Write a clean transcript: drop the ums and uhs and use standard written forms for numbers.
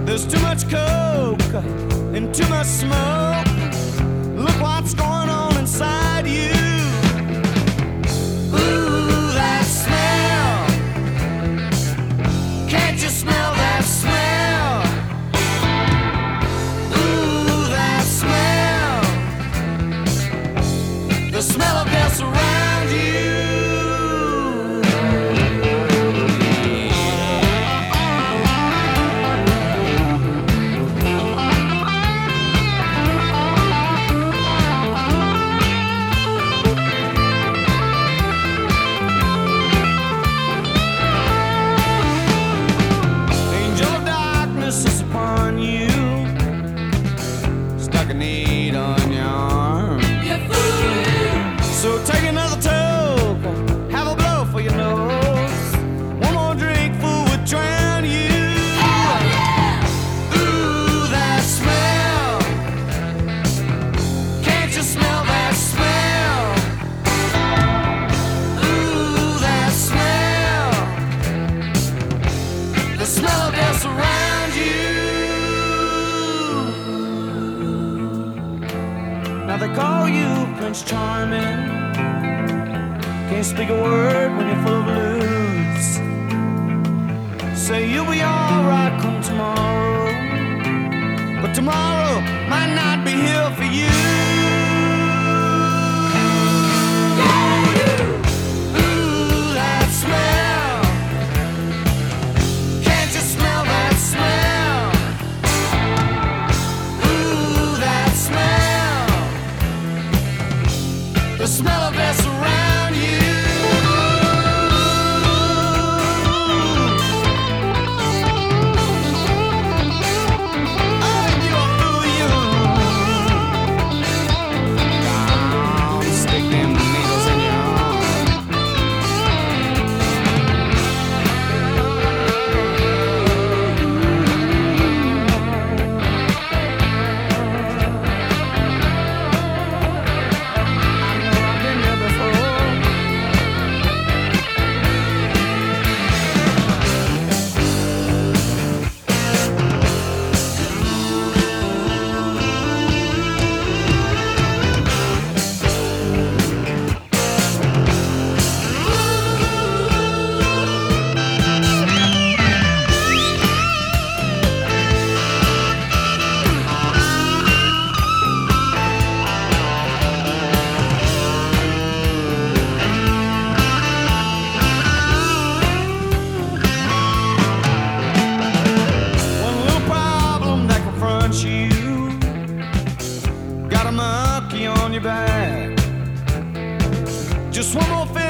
There's too much coke and too much smoke. Look what's going on inside you. Ooh, that smell. Can't you smell that smell? Ooh, that smell. The smell of death around you. Is upon you, stuck a needle on your arm. You fool! So take another toke, have a blow for your nose. One more drink, fool, would drown you. Hell yeah! Ooh, that smell. Can't you smell that smell? Ooh, that smell. The smell of death around. Now they call you Prince Charming. Can't speak a word when you're full of blues. Say you'll be alright come tomorrow, but tomorrow might not be here for you. Ooh, that smell. Can't you smell that smell? Ooh, that smell. The smell of death around you. Oh, you fool, you. Don't stick them needles in your arm. You got a monkey on your back. Just one more